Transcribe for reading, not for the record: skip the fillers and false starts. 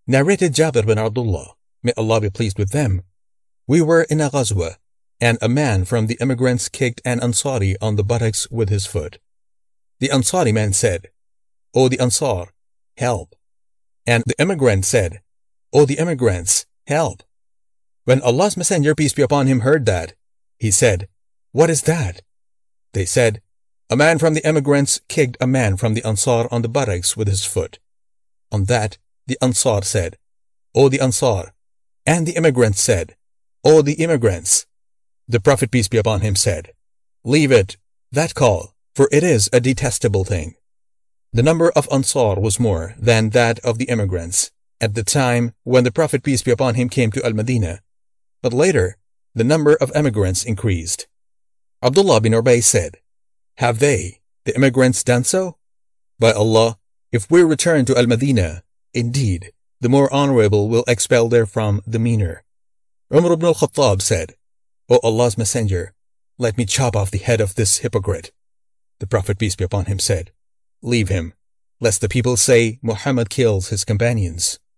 Narrated Jabir bin Abdullah, may Allah be pleased with them, we were in a ghazwa, and a man from the immigrants kicked an Ansari on the buttocks with his foot. The Ansari man said, O the Ansar, help. And the immigrant said, O the immigrants, help. When Allah's Messenger, peace be upon him, heard that, he said, What is that? They said, A man from the immigrants kicked a man from the Ansar on the buttocks with his foot. On that, the Ansar said, O the Ansar. And the immigrants said, O the immigrants. The Prophet, peace be upon him, said, Leave it, that call, for it is a detestable thing. The number of Ansar was more than that of the immigrants at the time when the Prophet, peace be upon him, came to Al-Madinah. But later, the number of immigrants increased. Abdullah bin Ubay said, Have they, the immigrants, done so? By Allah, if we return to Al-Madinah, indeed, the more honorable will expel therefrom the meaner. Umar ibn al-Khattab said, O Allah's Messenger, let me chop off the head of this hypocrite. The Prophet, peace be upon him, said, Leave him, lest the people say Muhammad kills his companions.